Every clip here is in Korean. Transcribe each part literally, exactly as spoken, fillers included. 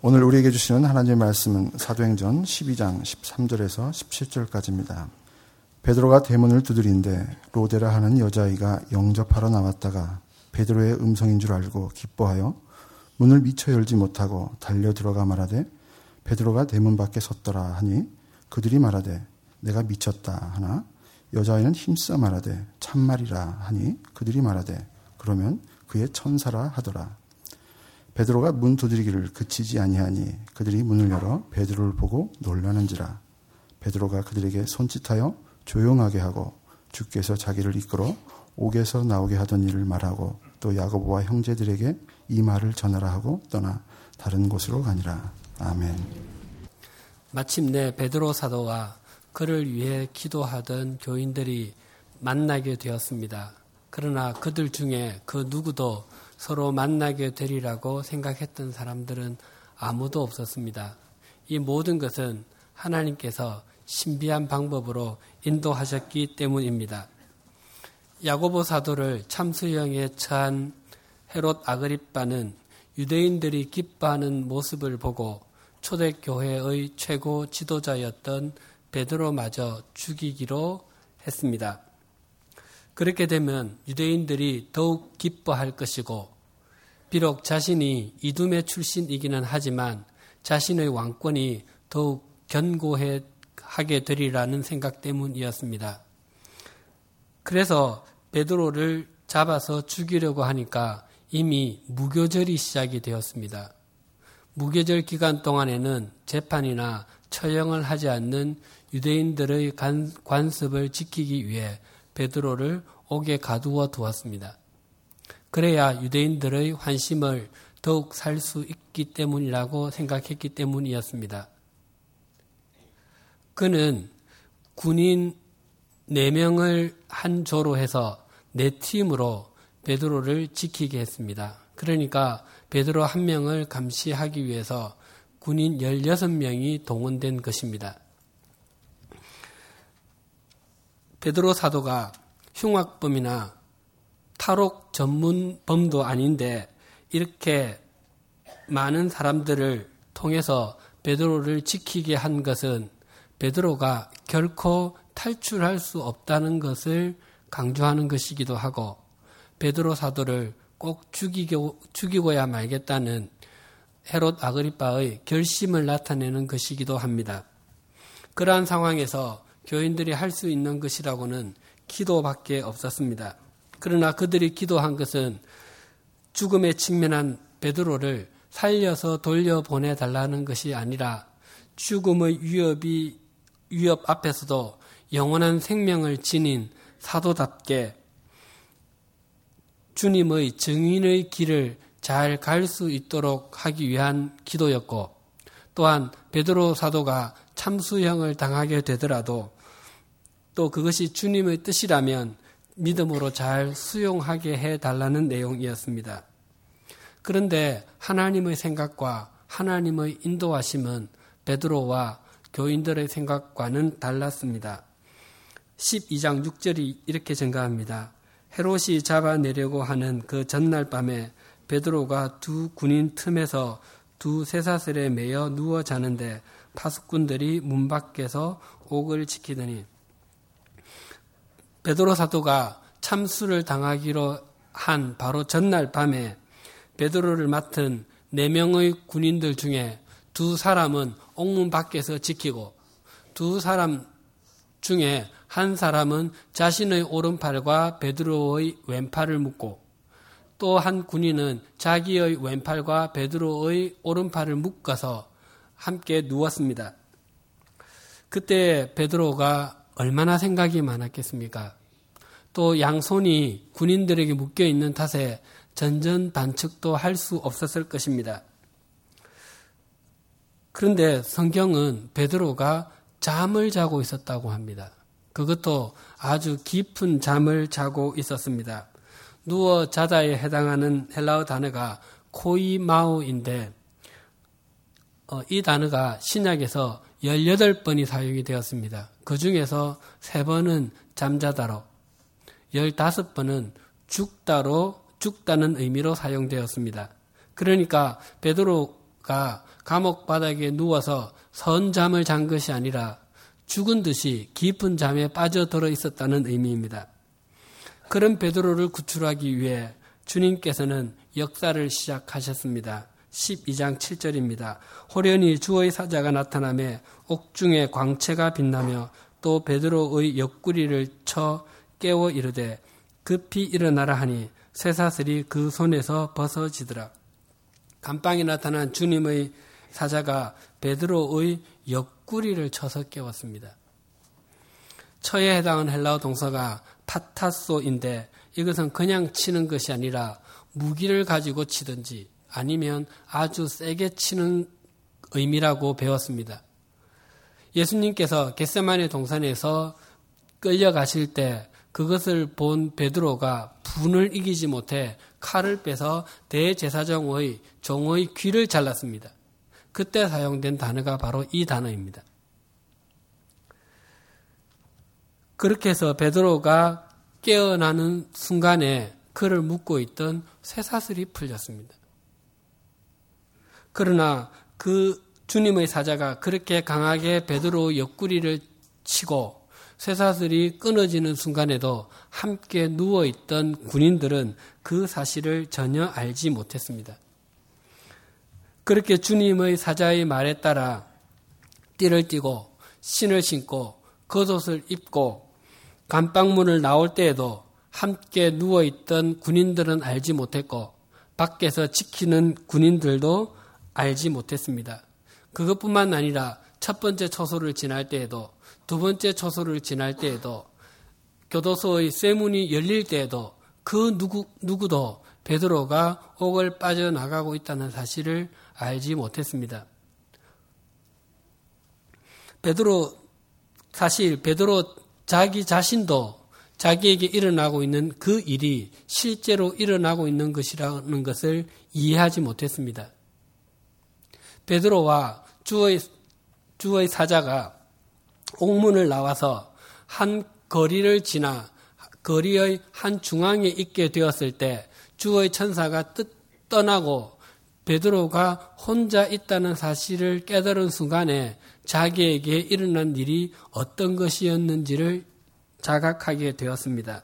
오늘 우리에게 주시는 하나님의 말씀은 사도행전 십이 장 십삼 절에서 십칠 절까지입니다. 베드로가 대문을 두드린데 로데라 하는 여자아이가 영접하러 나왔다가 베드로의 음성인 줄 알고 기뻐하여 문을 미처 열지 못하고 달려 들어가 말하되 베드로가 대문 밖에 섰더라 하니 그들이 말하되 내가 미쳤다 하나 여자아이는 힘써 말하되 참말이라 하니 그들이 말하되 그러면 그의 천사라 하더라. 베드로가 문 두드리기를 그치지 아니하니 그들이 문을 열어 베드로를 보고 놀라는지라. 베드로가 그들에게 손짓하여 조용하게 하고 주께서 자기를 이끌어 옥에서 나오게 하던 일을 말하고 또 야고보와 형제들에게 이 말을 전하라 하고 떠나 다른 곳으로 가니라. 아멘. 마침내 베드로 사도와 그를 위해 기도하던 교인들이 만나게 되었습니다. 그러나 그들 중에 그 누구도 서로 만나게 되리라고 생각했던 사람들은 아무도 없었습니다. 이 모든 것은 하나님께서 신비한 방법으로 인도하셨기 때문입니다. 야고보 사도를 참수형에 처한 헤롯 아그리빠는 유대인들이 기뻐하는 모습을 보고 초대교회의 최고 지도자였던 베드로마저 죽이기로 했습니다. 그렇게 되면 유대인들이 더욱 기뻐할 것이고 비록 자신이 이두메 출신이기는 하지만 자신의 왕권이 더욱 견고하게 되리라는 생각 때문이었습니다. 그래서 베드로를 잡아서 죽이려고 하니까 이미 무교절이 시작이 되었습니다. 무교절 기간 동안에는 재판이나 처형을 하지 않는 유대인들의 관습을 지키기 위해 베드로를 옥에 가두어 두었습니다. 그래야 유대인들의 환심을 더욱 살 수 있기 때문이라고 생각했기 때문이었습니다. 그는 군인 네 명을 한 조로 해서 네 팀으로 베드로를 지키게 했습니다. 그러니까 베드로 한 명을 감시하기 위해서 군인 열여섯 명이 동원된 것입니다. 베드로 사도가 흉악범이나 탈옥 전문범도 아닌데 이렇게 많은 사람들을 통해서 베드로를 지키게 한 것은 베드로가 결코 탈출할 수 없다는 것을 강조하는 것이기도 하고 베드로 사도를 꼭 죽이고, 죽이고야 말겠다는 헤롯 아그리빠의 결심을 나타내는 것이기도 합니다. 그러한 상황에서 교인들이 할 수 있는 것이라고는 기도밖에 없었습니다. 그러나 그들이 기도한 것은 죽음에 직면한 베드로를 살려서 돌려보내달라는 것이 아니라 죽음의 위협이, 위협 앞에서도 영원한 생명을 지닌 사도답게 주님의 증인의 길을 잘 갈 수 있도록 하기 위한 기도였고 또한 베드로 사도가 참수형을 당하게 되더라도 또 그것이 주님의 뜻이라면 믿음으로 잘 수용하게 해달라는 내용이었습니다. 그런데 하나님의 생각과 하나님의 인도하심은 베드로와 교인들의 생각과는 달랐습니다. 십이 장 육 절이 이렇게 증가합니다. 헤롯이 잡아내려고 하는 그 전날 밤에 베드로가 두 군인 틈에서 두 쇠사슬에 매여 누워 자는데 파수꾼들이 문 밖에서 옥을 지키더니 베드로 사도가 참수를 당하기로 한 바로 전날 밤에 베드로를 맡은 네 명의 군인들 중에 두 사람은 옥문 밖에서 지키고 두 사람 중에 한 사람은 자신의 오른팔과 베드로의 왼팔을 묶고 또 한 군인은 자기의 왼팔과 베드로의 오른팔을 묶어서 함께 누웠습니다. 그때 베드로가 얼마나 생각이 많았겠습니까? 또 양손이 군인들에게 묶여있는 탓에 전전반측도 할 수 없었을 것입니다. 그런데 성경은 베드로가 잠을 자고 있었다고 합니다. 그것도 아주 깊은 잠을 자고 있었습니다. 누워 자다에 해당하는 헬라어 단어가 코이마우인데 어, 이 단어가 신약에서 열여덟 번이 사용이 되었습니다. 그 중에서 세 번은 잠자다로, 열다섯 번은 죽다로, 죽다는 의미로 사용되었습니다. 그러니까 베드로 베드로가 감옥 바닥에 누워서 선잠을 잔 것이 아니라 죽은 듯이 깊은 잠에 빠져들어 있었다는 의미입니다. 그런 베드로를 구출하기 위해 주님께서는 역사를 시작하셨습니다. 십이 장 칠 절입니다. 호련히 주의 사자가 나타나며 옥중에 광채가 빛나며 또 베드로의 옆구리를 쳐 깨워 이르되 급히 일어나라 하니 쇠사슬이 그 손에서 벗어지더라. 감방에 나타난 주님의 사자가 베드로의 옆구리를 쳐서 깨웠습니다. 처에 해당하는 헬라어 동사가 파타소인데 이것은 그냥 치는 것이 아니라 무기를 가지고 치든지 아니면 아주 세게 치는 의미라고 배웠습니다. 예수님께서 겟세마네 동산에서 끌려가실 때 그것을 본 베드로가 분을 이기지 못해 칼을 빼서 대제사장의 종의 귀를 잘랐습니다. 그때 사용된 단어가 바로 이 단어입니다. 그렇게 해서 베드로가 깨어나는 순간에 그를 묶고 있던 쇠사슬이 풀렸습니다. 그러나 그 주님의 사자가 그렇게 강하게 베드로의 옆구리를 치고 쇠사슬이 끊어지는 순간에도 함께 누워있던 군인들은 그 사실을 전혀 알지 못했습니다. 그렇게 주님의 사자의 말에 따라 띠를 띠고 신을 신고 겉옷을 입고 감방문을 나올 때에도 함께 누워있던 군인들은 알지 못했고 밖에서 지키는 군인들도 알지 못했습니다. 그것뿐만 아니라 첫 번째 초소를 지날 때에도 두 번째 초소를 지날 때에도 교도소의 쇠문이 열릴 때에도 그 누구, 누구도 베드로가 옥을 빠져나가고 있다는 사실을 알지 못했습니다. 베드로, 사실 베드로 자기 자신도 자기에게 일어나고 있는 그 일이 실제로 일어나고 있는 것이라는 것을 이해하지 못했습니다. 베드로와 주의, 주의 사자가 옥문을 나와서 한 거리를 지나 거리의 한 중앙에 있게 되었을 때 주의 천사가 뜻 떠나고 베드로가 혼자 있다는 사실을 깨달은 순간에 자기에게 일어난 일이 어떤 것이었는지를 자각하게 되었습니다.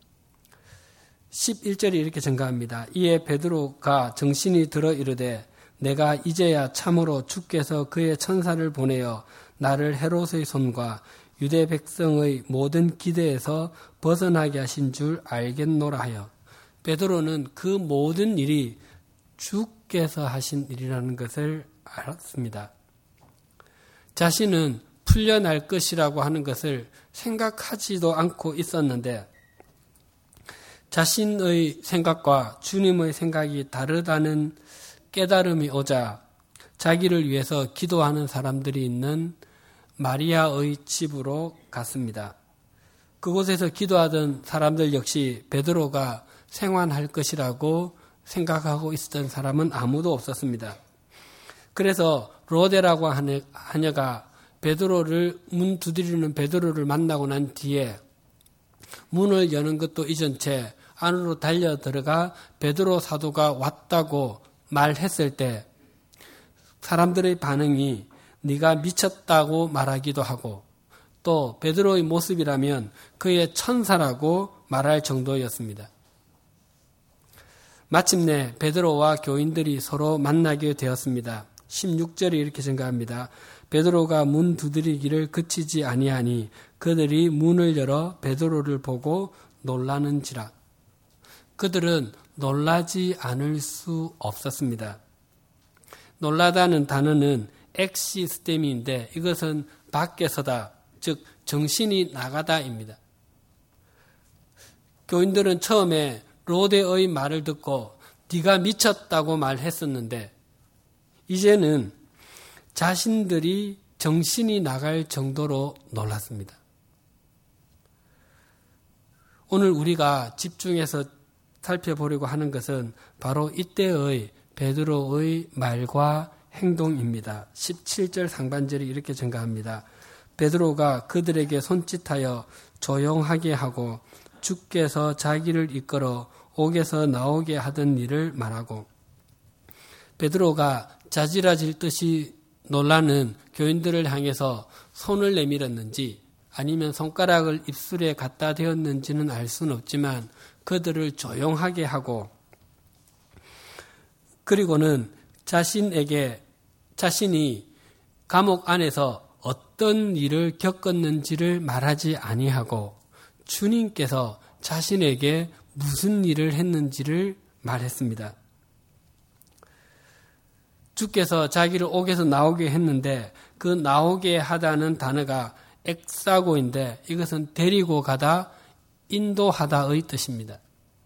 십일 절이 이렇게 증가합니다. 이에 베드로가 정신이 들어 이르되 내가 이제야 참으로 주께서 그의 천사를 보내어 나를 헤롯의 손과 유대 백성의 모든 기대에서 벗어나게 하신 줄 알겠노라 하여 베드로는 그 모든 일이 주께서 하신 일이라는 것을 알았습니다. 자신은 풀려날 것이라고 하는 것을 생각하지도 않고 있었는데 자신의 생각과 주님의 생각이 다르다는 깨달음이 오자 자기를 위해서 기도하는 사람들이 있는 마리아의 집으로 갔습니다. 그곳에서 기도하던 사람들 역시 베드로가 생還할 것이라고 생각하고 있었던 사람은 아무도 없었습니다. 그래서 로데라고 하는 하녀가 베드로를 문 두드리는 베드로를 만나고 난 뒤에 문을 여는 것도 잊은 채 안으로 달려 들어가 베드로 사도가 왔다고 말했을 때 사람들의 반응이 네가 미쳤다고 말하기도 하고 또 베드로의 모습이라면 그의 천사라고 말할 정도였습니다. 마침내 베드로와 교인들이 서로 만나게 되었습니다. 십육 절이 이렇게 증가합니다. 베드로가 문 두드리기를 그치지 아니하니 그들이 문을 열어 베드로를 보고 놀라는지라. 그들은 놀라지 않을 수 없었습니다. 놀라다는 단어는 엑시스템인데 이것은 밖에서다, 즉 정신이 나가다입니다. 교인들은 처음에 로데의 말을 듣고 네가 미쳤다고 말했었는데 이제는 자신들이 정신이 나갈 정도로 놀랐습니다. 오늘 우리가 집중해서 살펴보려고 하는 것은 바로 이때의 베드로의 말과 행동입니다. 십칠 절 상반절이 이렇게 증가합니다. 베드로가 그들에게 손짓하여 조용하게 하고 주께서 자기를 이끌어 옥에서 나오게 하던 일을 말하고 베드로가 자지러질 듯이 놀라는 교인들을 향해서 손을 내밀었는지 아니면 손가락을 입술에 갖다 대었는지는 알 수는 없지만 그들을 조용하게 하고 그리고는 자신에게 자신이 감옥 안에서 어떤 일을 겪었는지를 말하지 아니하고 주님께서 자신에게 무슨 일을 했는지를 말했습니다. 주께서 자기를 옥에서 나오게 했는데 그 나오게 하다는 단어가 엑사고인데 이것은 데리고 가다, 인도하다의 뜻입니다.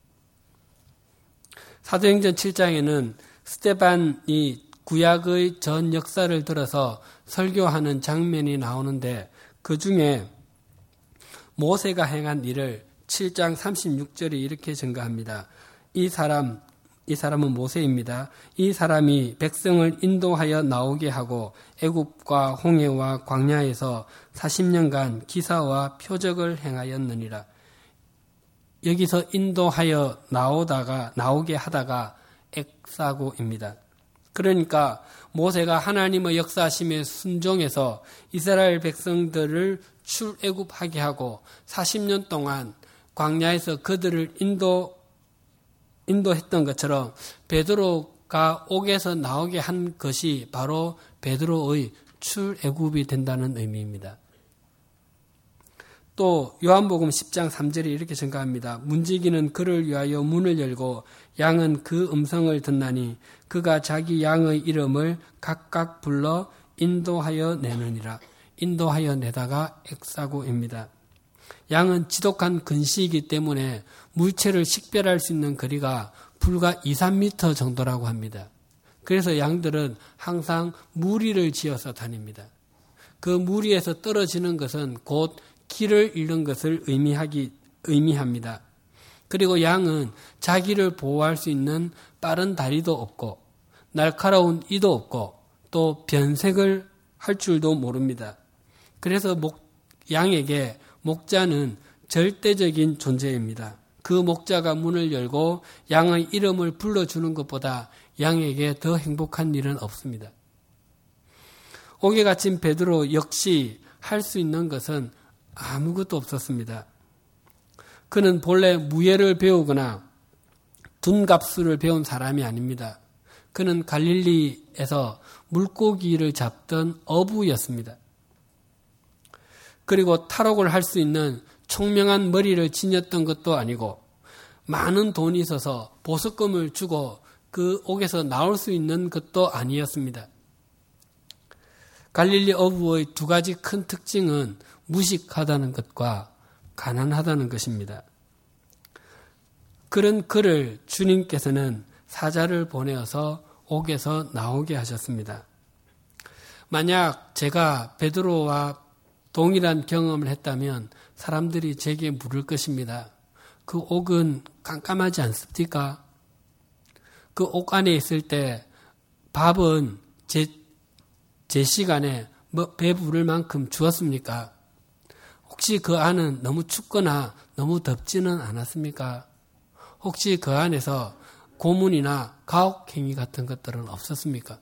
사도행전 칠 장에는 스데반이 구약의 전 역사를 들어서 설교하는 장면이 나오는데 그 중에 모세가 행한 일을 칠 장 삼십육 절에 이렇게 증가합니다. 이 사람, 이 사람은 모세입니다. 이 사람이 백성을 인도하여 나오게 하고 애굽과 홍해와 광야에서 사십 년간 기사와 표적을 행하였느니라. 여기서 인도하여 나오다가 나오게 하다가 엑사고입니다. 그러니까 모세가 하나님의 역사하심에 순종해서 이스라엘 백성들을 출애굽하게 하고 사십 년 동안 광야에서 그들을 인도 인도했던 것처럼 베드로가 옥에서 나오게 한 것이 바로 베드로의 출애굽이 된다는 의미입니다. 또 요한복음 십 장 삼 절에 이렇게 증가합니다. 문지기는 그를 위하여 문을 열고 양은 그 음성을 듣나니 그가 자기 양의 이름을 각각 불러 인도하여 내느니라. 인도하여 내다가 엑사고입니다. 양은 지독한 근시이기 때문에 물체를 식별할 수 있는 거리가 불과 이, 삼 미터 정도라고 합니다. 그래서 양들은 항상 무리를 지어서 다닙니다. 그 무리에서 떨어지는 것은 곧 길을 잃는 것을 의미하기, 의미합니다. 그리고 양은 자기를 보호할 수 있는 빠른 다리도 없고 날카로운 이도 없고 또 변색을 할 줄도 모릅니다. 그래서 목, 양에게 목자는 절대적인 존재입니다. 그 목자가 문을 열고 양의 이름을 불러주는 것보다 양에게 더 행복한 일은 없습니다. 옥에 갇힌 베드로 역시 할 수 있는 것은 아무것도 없었습니다. 그는 본래 무예를 배우거나 둔갑술을 배운 사람이 아닙니다. 그는 갈릴리에서 물고기를 잡던 어부였습니다. 그리고 탈옥을 할 수 있는 총명한 머리를 지녔던 것도 아니고 많은 돈이 있어서 보석금을 주고 그 옥에서 나올 수 있는 것도 아니었습니다. 갈릴리 어부의 두 가지 큰 특징은 무식하다는 것과 가난하다는 것입니다. 그런 그를 주님께서는 사자를 보내어서 옥에서 나오게 하셨습니다. 만약 제가 베드로와 동일한 경험을 했다면 사람들이 제게 물을 것입니다. 그 옥은 깜깜하지 않습니까? 그 옥 안에 있을 때 밥은 제, 제 시간에 뭐 배부를 만큼 주었습니까? 혹시 그 안은 너무 춥거나 너무 덥지는 않았습니까? 혹시 그 안에서 고문이나 가혹행위 같은 것들은 없었습니까?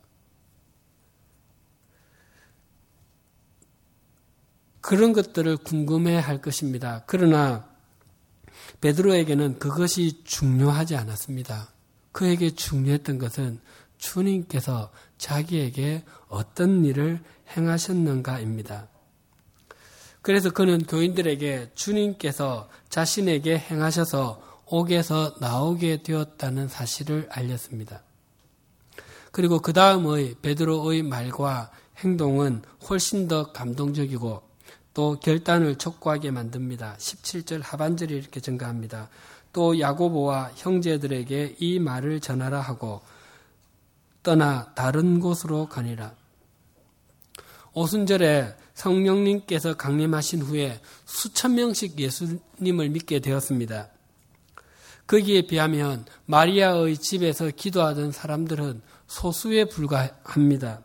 그런 것들을 궁금해할 것입니다. 그러나 베드로에게는 그것이 중요하지 않았습니다. 그에게 중요했던 것은 주님께서 자기에게 어떤 일을 행하셨는가입니다. 그래서 그는 교인들에게 주님께서 자신에게 행하셔서 옥에서 나오게 되었다는 사실을 알렸습니다. 그리고 그 다음의 베드로의 말과 행동은 훨씬 더 감동적이고 또 결단을 촉구하게 만듭니다. 십칠 절 하반절이 이렇게 증가합니다. 또 야고보와 형제들에게 이 말을 전하라 하고 떠나 다른 곳으로 가니라. 오순절에 성령님께서 강림하신 후에 수천 명씩 예수님을 믿게 되었습니다. 거기에 비하면 마리아의 집에서 기도하던 사람들은 소수에 불과합니다.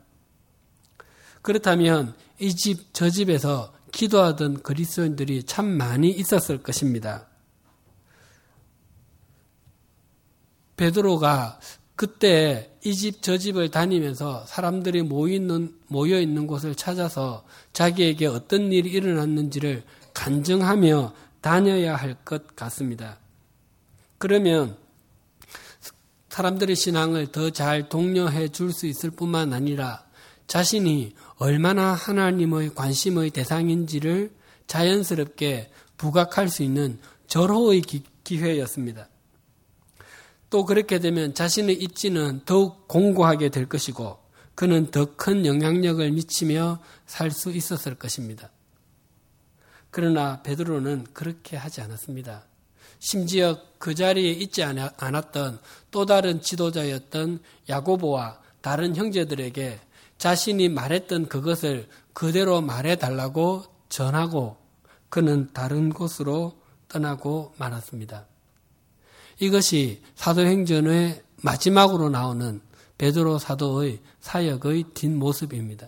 그렇다면 이 집, 저 집에서 기도하던 그리스도인들이 참 많이 있었을 것입니다. 베드로가 그때 이 집 저 집을 다니면서 사람들이 모이는, 모여 있는 곳을 찾아서 자기에게 어떤 일이 일어났는지를 간증하며 다녀야 할 것 같습니다. 그러면 사람들의 신앙을 더 잘 독려해 줄 수 있을 뿐만 아니라 자신이 얼마나 하나님의 관심의 대상인지를 자연스럽게 부각할 수 있는 절호의 기, 기회였습니다. 또 그렇게 되면 자신의 입지는 더욱 공고하게 될 것이고 그는 더 큰 영향력을 미치며 살 수 있었을 것입니다. 그러나 베드로는 그렇게 하지 않았습니다. 심지어 그 자리에 있지 않았던 또 다른 지도자였던 야고보와 다른 형제들에게 자신이 말했던 그것을 그대로 말해달라고 전하고 그는 다른 곳으로 떠나고 말았습니다. 이것이 사도행전의 마지막으로 나오는 베드로 사도의 사역의 뒷모습입니다.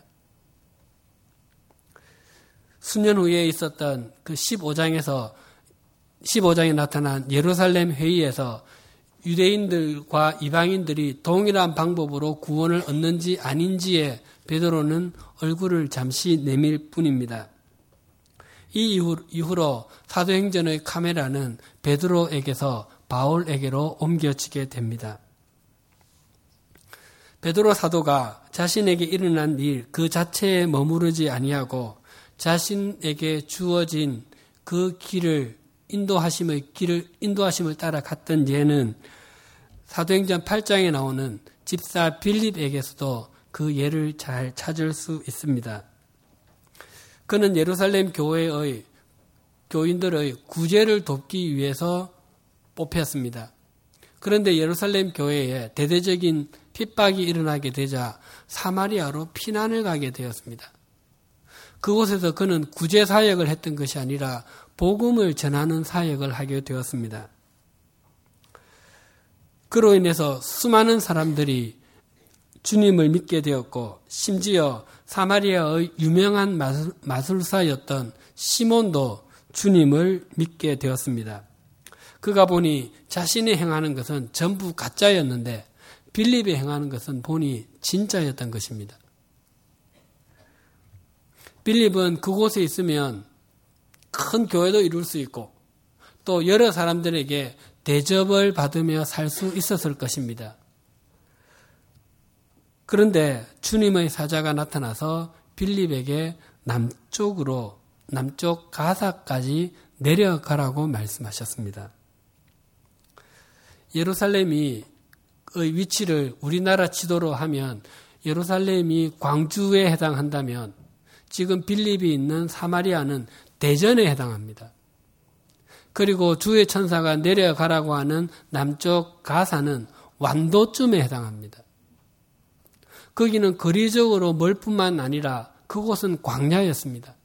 수년 후에 있었던 그 십오 장에서 십오 장에 나타난 예루살렘 회의에서 유대인들과 이방인들이 동일한 방법으로 구원을 얻는지 아닌지에 베드로는 얼굴을 잠시 내밀 뿐입니다. 이 이후, 이후로 사도행전의 카메라는 베드로에게서 바울에게로 옮겨지게 됩니다. 베드로 사도가 자신에게 일어난 일 그 자체에 머무르지 아니하고 자신에게 주어진 그 길을 인도하심의 길을 인도하심을 따라 갔던 예는 사도행전 팔 장에 나오는 집사 빌립에게서도 그 예를 잘 찾을 수 있습니다. 그는 예루살렘 교회의 교인들의 구제를 돕기 위해서 뽑혔습니다. 그런데 예루살렘 교회에 대대적인 핍박이 일어나게 되자 사마리아로 피난을 가게 되었습니다. 그곳에서 그는 구제 사역을 했던 것이 아니라 복음을 전하는 사역을 하게 되었습니다. 그로 인해서 수많은 사람들이 주님을 믿게 되었고 심지어 사마리아의 유명한 마술사였던 시몬도 주님을 믿게 되었습니다. 그가 보니 자신이 행하는 것은 전부 가짜였는데 빌립이 행하는 것은 보니 진짜였던 것입니다. 빌립은 그곳에 있으면 큰 교회도 이룰 수 있고 또 여러 사람들에게 대접을 받으며 살 수 있었을 것입니다. 그런데 주님의 사자가 나타나서 빌립에게 남쪽으로 남쪽 가사까지 내려가라고 말씀하셨습니다. 예루살렘이 의 위치를 우리나라 지도로 하면 예루살렘이 광주에 해당한다면 지금 빌립이 있는 사마리아는 대전에 해당합니다. 그리고 주의 천사가 내려가라고 하는 남쪽 가사는 완도쯤에 해당합니다. 거기는 거리적으로 멀 뿐만 아니라 그곳은 광야였습니다.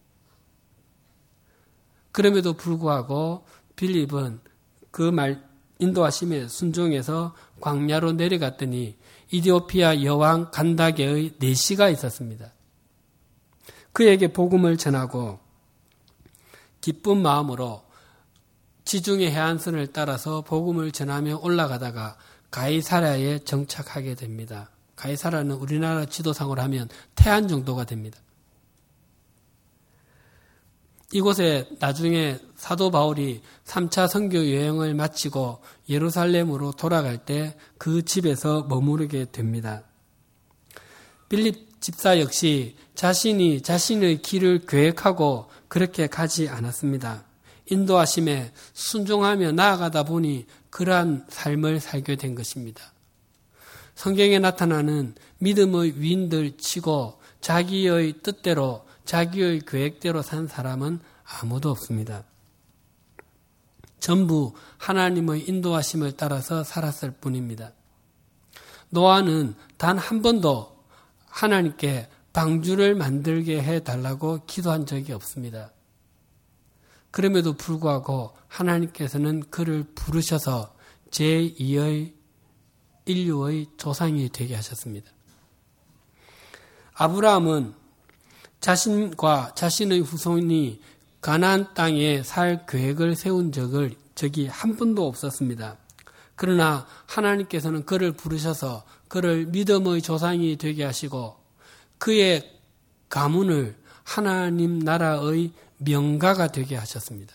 그럼에도 불구하고 빌립은 그 말 인도하심에 순종해서 광야로 내려갔더니 이디오피아 여왕 간다게의 내시가 있었습니다. 그에게 복음을 전하고 기쁜 마음으로 지중해 해안선을 따라서 복음을 전하며 올라가다가 가이사랴에 정착하게 됩니다. 가이사랴는 우리나라 지도상으로 하면 태안 정도가 됩니다. 이곳에 나중에 사도 바울이 삼 차 선교 여행을 마치고 예루살렘으로 돌아갈 때 그 집에서 머무르게 됩니다. 빌립 집사 역시 자신이 자신의 길을 계획하고 그렇게 가지 않았습니다. 인도하심에 순종하며 나아가다 보니 그러한 삶을 살게 된 것입니다. 성경에 나타나는 믿음의 위인들 치고 자기의 뜻대로 자기의 계획대로 산 사람은 아무도 없습니다. 전부 하나님의 인도하심을 따라서 살았을 뿐입니다. 노아는 단 한 번도 하나님께 방주를 만들게 해달라고 기도한 적이 없습니다. 그럼에도 불구하고 하나님께서는 그를 부르셔서 제이의 인류의 조상이 되게 하셨습니다. 아브라함은 자신과 자신의 후손이 가나안 땅에 살 계획을 세운 적을 적이 한 번도 없었습니다. 그러나 하나님께서는 그를 부르셔서 그를 믿음의 조상이 되게 하시고 그의 가문을 하나님 나라의 명가가 되게 하셨습니다.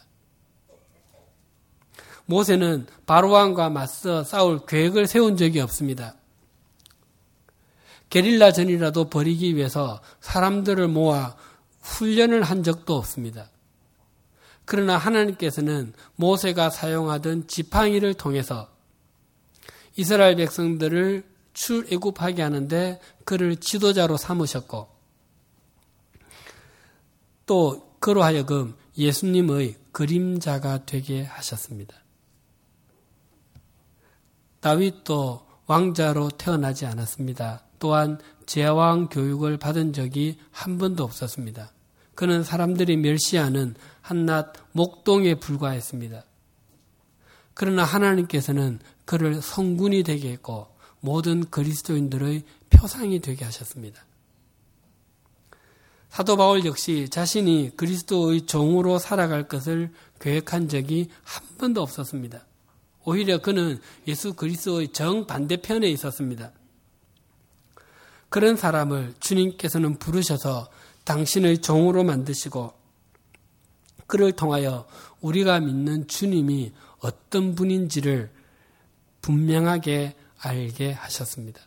모세는 바로왕과 맞서 싸울 계획을 세운 적이 없습니다. 게릴라전이라도 벌이기 위해서 사람들을 모아 훈련을 한 적도 없습니다. 그러나 하나님께서는 모세가 사용하던 지팡이를 통해서 이스라엘 백성들을 출애굽하게 하는데 그를 지도자로 삼으셨고 또 그로 하여금 예수님의 그림자가 되게 하셨습니다. 다윗도 왕자로 태어나지 않았습니다. 또한 제왕 교육을 받은 적이 한 번도 없었습니다. 그는 사람들이 멸시하는 한낱 목동에 불과했습니다. 그러나 하나님께서는 그를 성군이 되게 했고 모든 그리스도인들의 표상이 되게 하셨습니다. 사도 바울 역시 자신이 그리스도의 종으로 살아갈 것을 계획한 적이 한 번도 없었습니다. 오히려 그는 예수 그리스도의 정반대편에 있었습니다. 그런 사람을 주님께서는 부르셔서 당신의 종으로 만드시고 그를 통하여 우리가 믿는 주님이 어떤 분인지를 분명하게 알게 하셨습니다.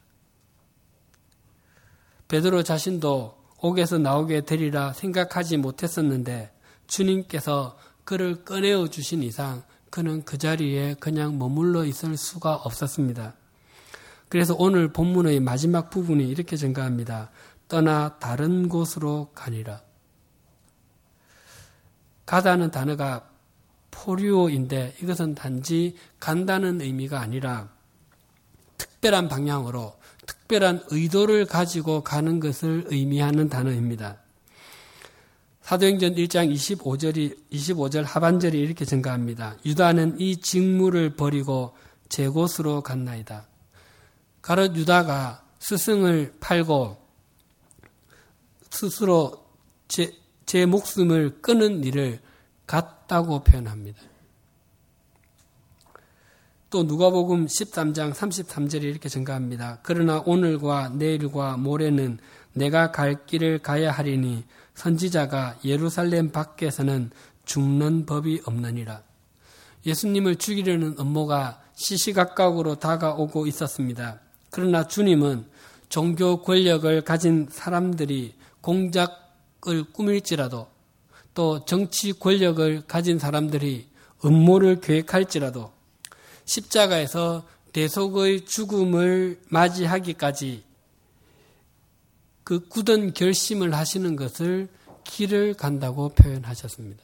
베드로 자신도 옥에서 나오게 되리라 생각하지 못했었는데 주님께서 그를 꺼내어 주신 이상 그는 그 자리에 그냥 머물러 있을 수가 없었습니다. 그래서 오늘 본문의 마지막 부분이 이렇게 증가합니다. 떠나 다른 곳으로 가니라. 가다는 단어가 포리오인데 이것은 단지 간다는 의미가 아니라 특별한 방향으로 특별한 의도를 가지고 가는 것을 의미하는 단어입니다. 사도행전 일 장 이십오 절이, 이십오 절 하반절이 이렇게 증가합니다. 유다는 이 직무를 버리고 제 곳으로 갔나이다. 가롯 유다가 스승을 팔고 스스로 제, 제 목숨을 끊은 일을 같다고 표현합니다. 또 누가복음 십삼 장 삼십삼 절이 이렇게 증가합니다. 그러나 오늘과 내일과 모레는 내가 갈 길을 가야 하리니 선지자가 예루살렘 밖에서는 죽는 법이 없느니라. 예수님을 죽이려는 음모가 시시각각으로 다가오고 있었습니다. 그러나 주님은 종교 권력을 가진 사람들이 공작을 꾸밀지라도 또 정치 권력을 가진 사람들이 음모를 계획할지라도 십자가에서 대속의 죽음을 맞이하기까지 그 굳은 결심을 하시는 것을 길을 간다고 표현하셨습니다.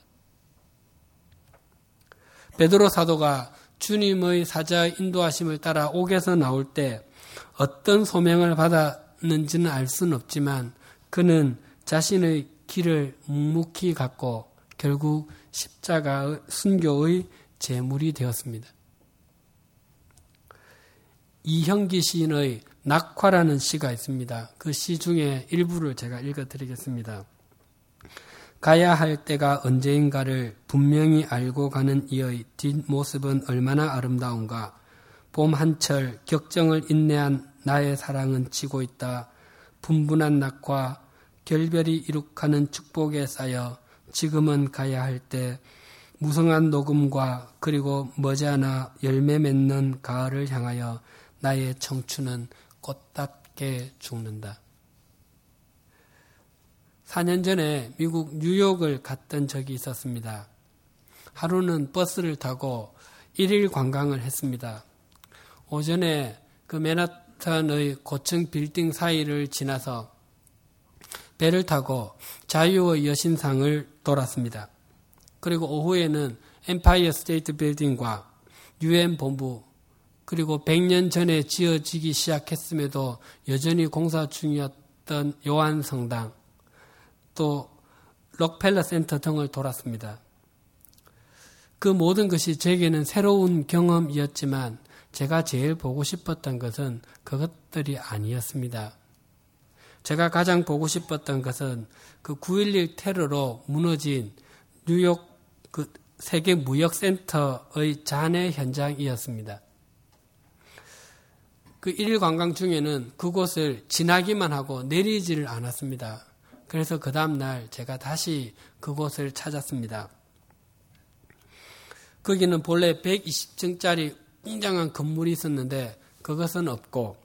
베드로 사도가 주님의 사자의 인도하심을 따라 옥에서 나올 때 어떤 소명을 받았는지는 알 수는 없지만 그는 자신의 길을 묵묵히 갔고 결국 십자가의 순교의 제물이 되었습니다. 이형기 시인의 낙화라는 시가 있습니다. 그 시 중에 일부를 제가 읽어드리겠습니다. 가야 할 때가 언제인가를 분명히 알고 가는 이의 뒷모습은 얼마나 아름다운가. 봄 한철 격정을 인내한 나의 사랑은 지고 있다. 분분한 낙화 결별이 이룩하는 축복에 쌓여 지금은 가야 할 때 무성한 녹음과 그리고 머지않아 열매 맺는 가을을 향하여 나의 청춘은 꽃답게 죽는다. 사 년 전에 미국 뉴욕을 갔던 적이 있었습니다. 하루는 버스를 타고 일일 관광을 했습니다. 오전에 그 맨하탄의 고층 빌딩 사이를 지나서 배를 타고 자유의 여신상을 돌았습니다. 그리고 오후에는 엠파이어 스테이트 빌딩과 유엔 본부 그리고 백 년 전에 지어지기 시작했음에도 여전히 공사 중이었던 요한 성당 또 록펠러 센터 등을 돌았습니다. 그 모든 것이 제게는 새로운 경험이었지만 제가 제일 보고 싶었던 것은 그것들이 아니었습니다. 제가 가장 보고 싶었던 것은 그 구일일 테러로 무너진 뉴욕 그 세계 무역센터의 잔해 현장이었습니다. 그 일일 관광 중에는 그곳을 지나기만 하고 내리지를 않았습니다. 그래서 그 다음날 제가 다시 그곳을 찾았습니다. 거기는 본래 백이십 층짜리 웅장한 건물이 있었는데 그것은 없고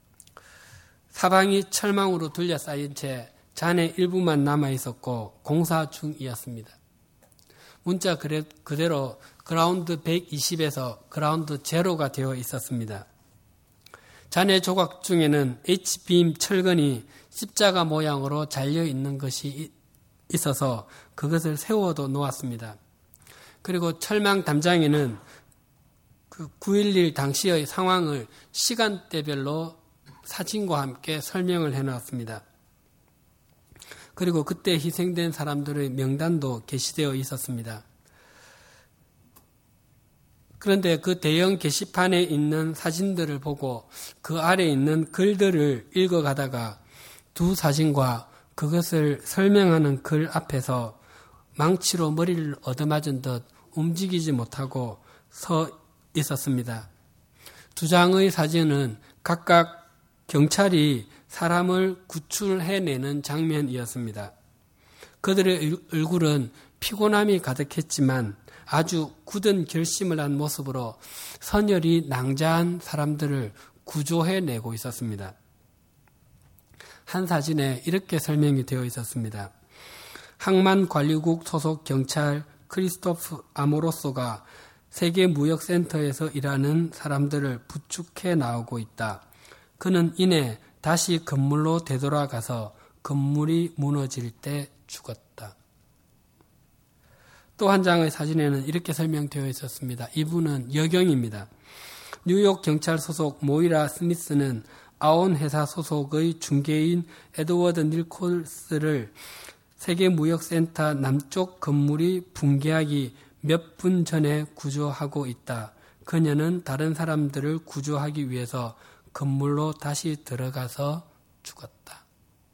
사방이 철망으로 둘러싸인 채 잔해 일부만 남아있었고 공사 중이었습니다. 문자 그대로 그라운드 백이십에서 그라운드 제로가 되어 있었습니다. 잔해 조각 중에는 H빔 철근이 십자가 모양으로 잘려있는 것이 있어서 그것을 세워도 놓았습니다. 그리고 철망 담장에는 그 구일일 당시의 상황을 시간대별로 사진과 함께 설명을 해놨습니다. 그리고 그때 희생된 사람들의 명단도 게시되어 있었습니다. 그런데 그 대형 게시판에 있는 사진들을 보고 그 아래에 있는 글들을 읽어가다가 두 사진과 그것을 설명하는 글 앞에서 망치로 머리를 얻어맞은 듯 움직이지 못하고 서 있었습니다. 두 장의 사진은 각각 경찰이 사람을 구출해내는 장면이었습니다. 그들의 얼굴은 피곤함이 가득했지만 아주 굳은 결심을 한 모습으로 선열이 낭자한 사람들을 구조해내고 있었습니다. 한 사진에 이렇게 설명이 되어 있었습니다. 항만관리국 소속 경찰 크리스토프 아모로소가 세계무역센터에서 일하는 사람들을 부축해 나오고 있다. 그는 이내 다시 건물로 되돌아가서 건물이 무너질 때 죽었다. 또 한 장의 사진에는 이렇게 설명되어 있었습니다. 이분은 여경입니다. 뉴욕 경찰 소속 모이라 스미스는 아온 회사 소속의 중개인 에드워드 닐콜스를 세계무역센터 남쪽 건물이 붕괴하기 몇 분 전에 구조하고 있다. 그녀는 다른 사람들을 구조하기 위해서 건물로 다시 들어가서 죽었다.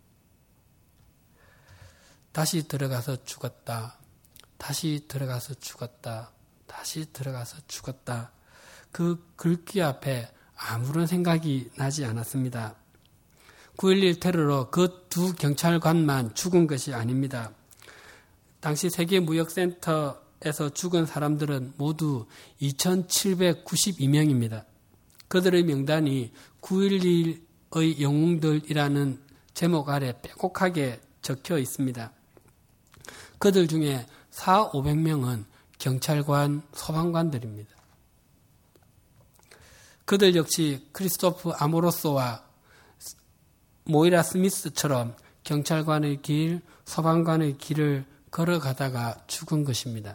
다시 들어가서 죽었다. 다시 들어가서 죽었다. 다시 들어가서 죽었다. 그 글귀 앞에 아무런 생각이 나지 않았습니다. 구일일 테러로 그 두 경찰관만 죽은 것이 아닙니다. 당시 세계무역센터에서 죽은 사람들은 모두 이천칠백구십이 명입니다. 그들의 명단이 구일일의 영웅들이라는 제목 아래 빼곡하게 적혀 있습니다. 그들 중에 사오백 명은 경찰관, 소방관들입니다. 그들 역시 크리스토프 아모로소와 모이라 스미스처럼 경찰관의 길, 소방관의 길을 걸어가다가 죽은 것입니다.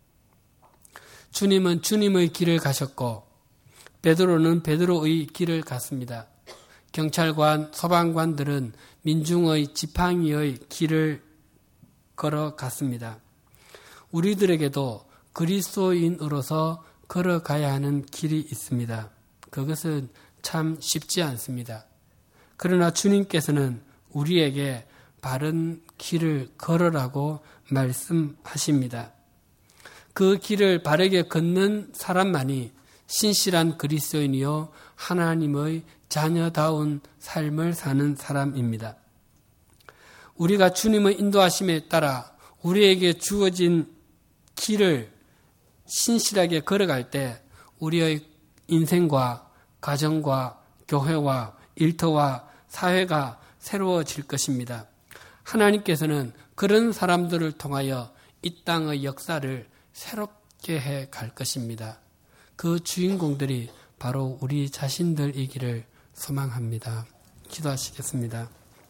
주님은 주님의 길을 가셨고 베드로는 베드로의 길을 갔습니다. 경찰관, 소방관들은 민중의 지팡이의 길을 걸어갔습니다. 우리들에게도 그리스도인으로서 걸어가야 하는 길이 있습니다. 그것은 참 쉽지 않습니다. 그러나 주님께서는 우리에게 바른 길을 걸으라고 말씀하십니다. 그 길을 바르게 걷는 사람만이 신실한 그리스도인이요 하나님의 자녀다운 삶을 사는 사람입니다. 우리가 주님의 인도하심에 따라 우리에게 주어진 길을 신실하게 걸어갈 때 우리의 인생과 가정과 교회와 일터와 사회가 새로워질 것입니다. 하나님께서는 그런 사람들을 통하여 이 땅의 역사를 새롭게 해 갈 것입니다. 그 주인공들이 바로 우리 자신들이기를 소망합니다. 기도하시겠습니다.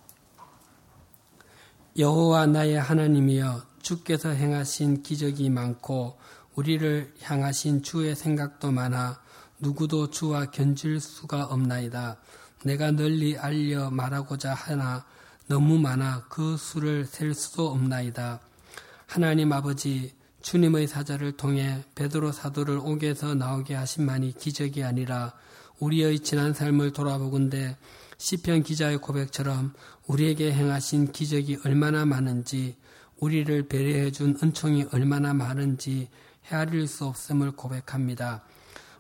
여호와 나의 하나님이여, 주께서 행하신 기적이 많고 우리를 향하신 주의 생각도 많아 누구도 주와 견질 수가 없나이다. 내가 널리 알려 말하고자 하나 너무 많아 그 수를 셀 수도 없나이다. 하나님 아버지, 주님의 사자를 통해 베드로 사도를 옥에서 나오게 하신만이 기적이 아니라 우리의 지난 삶을 돌아보건대 시편 기자의 고백처럼 우리에게 행하신 기적이 얼마나 많은지, 우리를 배려해 준 은총이 얼마나 많은지 헤아릴 수 없음을 고백합니다.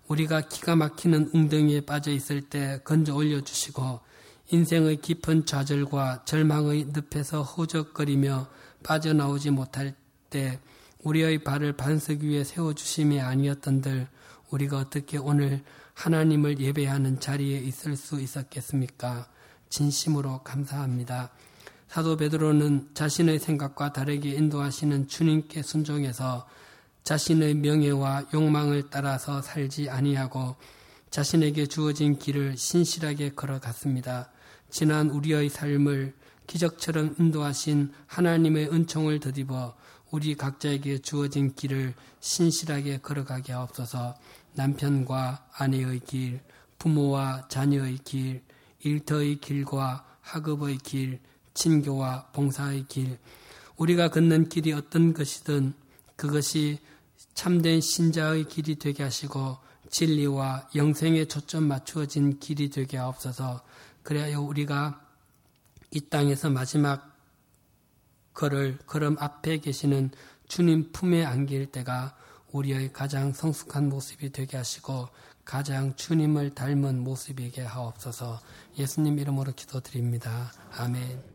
우리가 기가 막히는 웅덩이에 빠져 있을 때 건져 올려주시고 인생의 깊은 좌절과 절망의 늪에서 허우적거리며 빠져나오지 못할 때 우리의 발을 반석 위에 세워주심이 아니었던들 우리가 어떻게 오늘 하나님을 예배하는 자리에 있을 수 있었겠습니까? 진심으로 감사합니다. 사도 베드로는 자신의 생각과 다르게 인도하시는 주님께 순종해서 자신의 명예와 욕망을 따라서 살지 아니하고 자신에게 주어진 길을 신실하게 걸어갔습니다. 지난 우리의 삶을 기적처럼 인도하신 하나님의 은총을 덧입어 우리 각자에게 주어진 길을 신실하게 걸어가게 하옵소서. 남편과 아내의 길, 부모와 자녀의 길, 일터의 길과 학업의 길, 친교와 봉사의 길, 우리가 걷는 길이 어떤 것이든 그것이 참된 신자의 길이 되게 하시고 진리와 영생에 초점 맞추어진 길이 되게 하옵소서. 그래야 우리가 이 땅에서 마지막 걸을 걸음 앞에 계시는 주님 품에 안길 때가 우리의 가장 성숙한 모습이 되게 하시고 가장 주님을 닮은 모습이게 하옵소서. 예수님 이름으로 기도드립니다. 아멘.